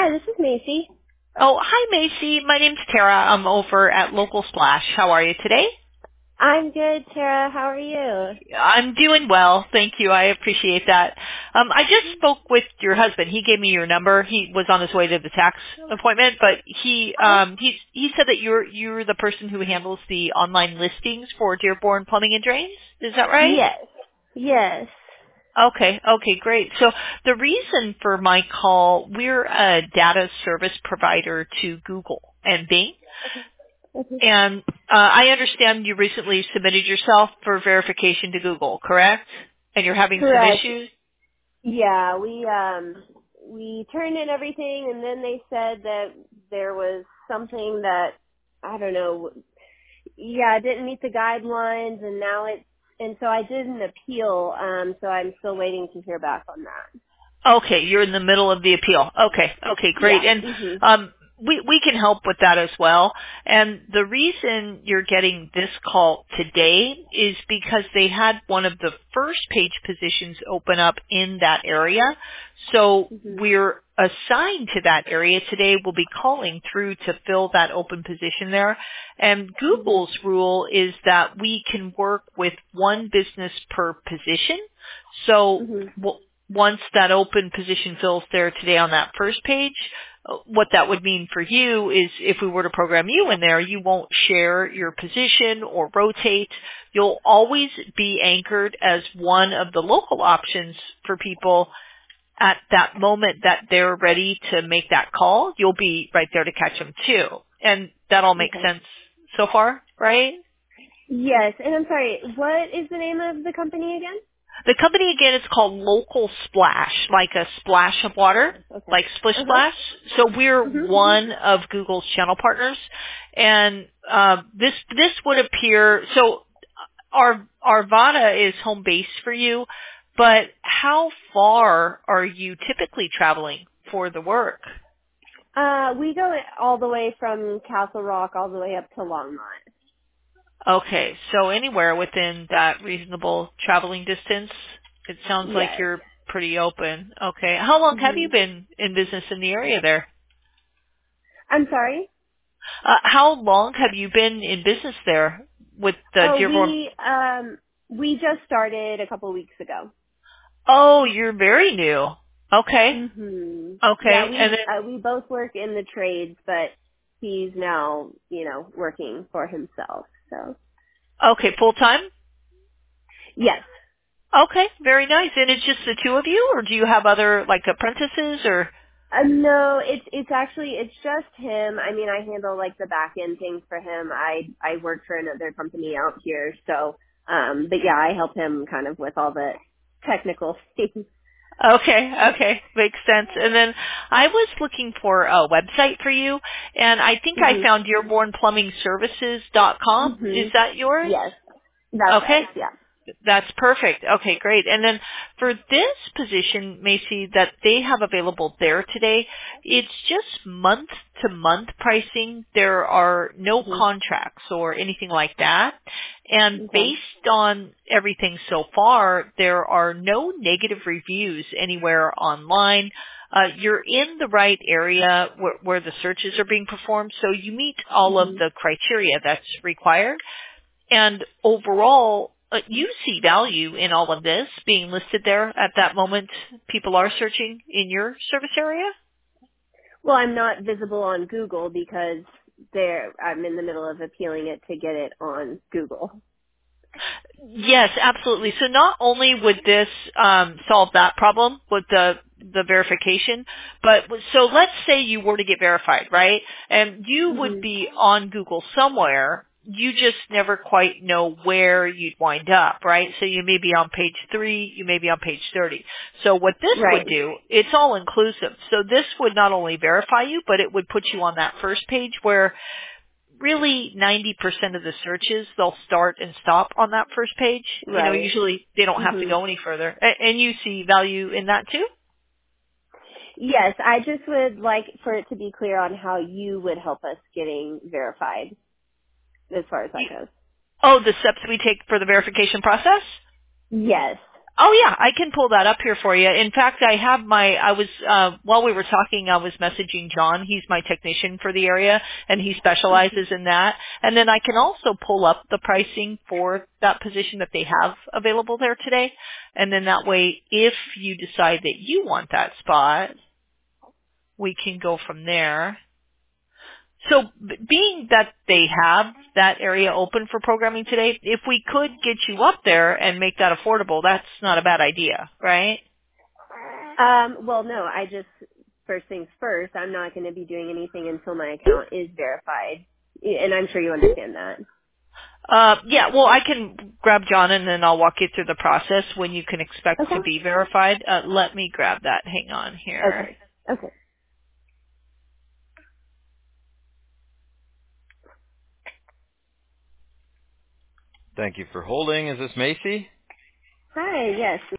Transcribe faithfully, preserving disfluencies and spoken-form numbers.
Hi, this is Macy. Oh, hi, Macy. My name's Tara. I'm over at Local Splash. How are you today? I'm good, Tara. How are you? I'm doing well. Thank you. I appreciate that. Um, I just spoke with your husband. He gave me your number. He was on his way to the tax appointment, but he Uh-huh. um, he he said that you're you're the person who handles the online listings for Dearborn Plumbing and Drains. Is that right? Yes. Yes. Okay, okay, great. So the reason for my call, we're a data service provider to Google and Bing. Okay. And uh, I understand you recently submitted yourself for verification to Google, correct? And you're having some Correct. issues? Yeah, we um we turned in everything, and then they said that there was something that I don't know. Yeah, it didn't meet the guidelines, and now it and so I did an appeal. Um, so I'm still waiting to hear back on that. Okay, you're in the middle of the appeal. Okay, okay, great. Yeah. And Mhm. um, we we can help with that as well. And the reason you're getting this call today is because they had one of the first page positions open up in that area. So Mhm. we're assigned to that area today. We'll be calling through to fill that open position there. And Mhm. Google's rule is that we can work with one business per position. So Mhm. we'll once that open position fills there today on that first page, uh, what that would mean for you is if we were to program you in there, you won't share your position or rotate. You'll always be anchored as one of the local options for people at that moment that they're ready to make that call. You'll be right there to catch them too. And that all makes Okay. sense so far, right? Yes, and I'm sorry. What is the name of the company again? The company again is called Local Splash, like a splash of water, Okay. like Splish Uh huh. Splash. So we're Mhm. one of Google's channel partners, and uh, this this would appear. So our Arvada is home base for you, but how far are you typically traveling for the work? Uh, we go all the way from Castle Rock all the way up to Longmont. Okay, so anywhere within that reasonable traveling distance, it sounds like Yes. you're pretty open. Okay. How long have hmm you been in business in the area there? I'm sorry. Uh, how long have you been in business there with the Oh, Dearborn? we um we just started a couple weeks ago. Oh, you're very new. Okay. Mhm. Yeah, Okay. we And then, uh, we both work in the trades, but he's now you know working for himself. So okay, full time? yes. Okay, very nice. And it's just the two of you, or do you have other, like, apprentices, or? Uh, no, it's it's actually it's just him. I mean, I handle like the back end things for him. I I work for another company out here, so um, but yeah, I help him kind of with all the technical things. Okay, okay, makes sense. And then I was looking for a website for you, and I think I Mhm. found dearborn plumbing services dot com. Is Mhm. that yours? Yes, that's Okay. us. Yeah. That's perfect. Okay, great. And then for this position, Macy, that they have available there today, it's just month to month pricing. There are no Mhm. contracts or anything like that. And Okay. based on everything so far, there are no negative reviews anywhere online. Uh, you're in the right area where, where the searches are being performed, so you meet all of Mhm. the criteria that's required. And overall, uh, you see value in all of this being listed there at that moment. People are searching in your service area? Well, I'm not visible on Google because there I'm in the middle of appealing it to get it on Google. Yes, absolutely. So not only would this um, solve that problem with the the verification, but so let's say you were to get verified, right? And you would Mhm. be on Google somewhere. You just never quite know where you'd wind up, right? So you may be on page three, you may be on page thirty. So what this would Right. do, it's all inclusive. So this would not only verify you, but it would put you on that first page where really ninety percent of the searches, they'll start and stop on that first page. You know, Right. usually they don't have to Mhm. go any further. A- And you see value in that too? Yes, I just would like for it to be clear on how you would help us getting verified as far as that You, goes. oh, the steps we take for the verification process? Yes. Oh yeah, I can pull that up here for you. In fact, I have my, I was, uh, while we were talking, I was messaging John. He's my technician for the area and he specializes in that. And then I can also pull up the pricing for that position that they have available there today. And then that way, if you decide that you want that spot, we can go from there. So b- being that they have that area open for programming today, if we could get you up there and make that affordable, that's not a bad idea, right? Um, well, no, I just, first things first, I'm not going to be doing anything until my account is verified. And I'm sure you understand that. Uh, yeah, well, I can grab John and then I'll walk you through the process when you can expect Okay. to be verified. Uh, let me grab that. Hang on here. Okay. Okay. Thank you for holding. Is this Macy? Hi, yes.